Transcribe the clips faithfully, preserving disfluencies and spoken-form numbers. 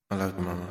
I love you, mama.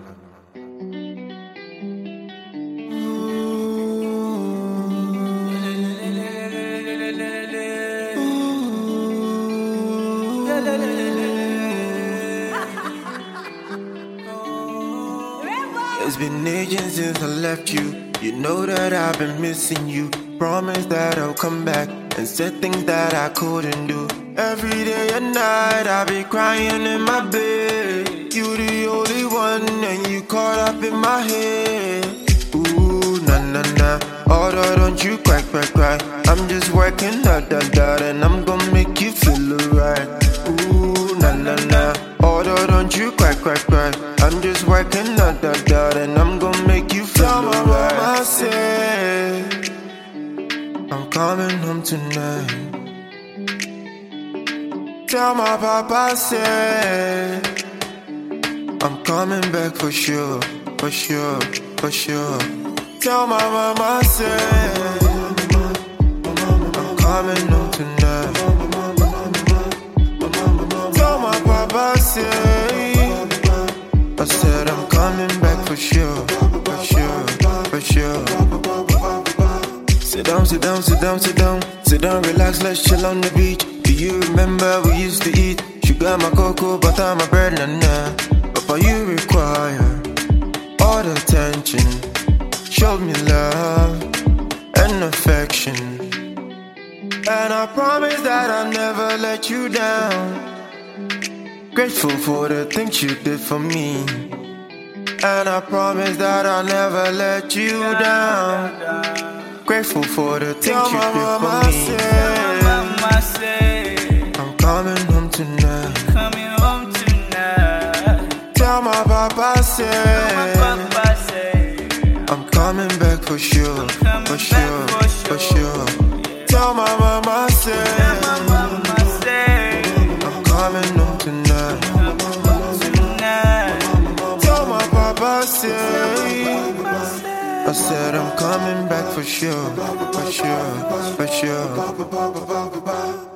It's been ages since I left you. You know that I've been missing you. Promise that I'll come back and said things that I couldn't do. Every day and night I be crying in my bed. You the only one and you caught up in my head. Ooh, na na na. Although don't you cry, cry, cry. I'm just working hard, hard, hard, and I'm gonna make you feel alright. Ooh, na na na. Although don't you cry, cry, cry. I'm just working hard, hard, hard, and I'm gonna make you feel alright. Mama said I'm coming home tonight. Tell my papa said I'm coming back for sure, for sure, for sure. Tell my mama said I'm coming home tonight. Tell my papa said I said I'm coming back for sure, for sure, for sure. Sit down, sit down, sit down, sit down. Sit down, relax, let's chill on the beach. Do you remember we used to eat sugar, my cocoa, butter, my bread, nah, nah. Papa, you require all the attention. Showed me love and affection, and I promise that I'll never let you down. Grateful for the things you did for me, and I promise that I'll never let you down. Grateful for the things you did for me. Mama say I'm coming home tonight. coming home tonight. Tell my papa say Papa say I'm coming back for sure, coming for back sure, for for sure. sure. Tell my mama say Mama say I'm coming home tonight. tonight. Tell my papa say I said I'm coming back for sure, for sure, for sure.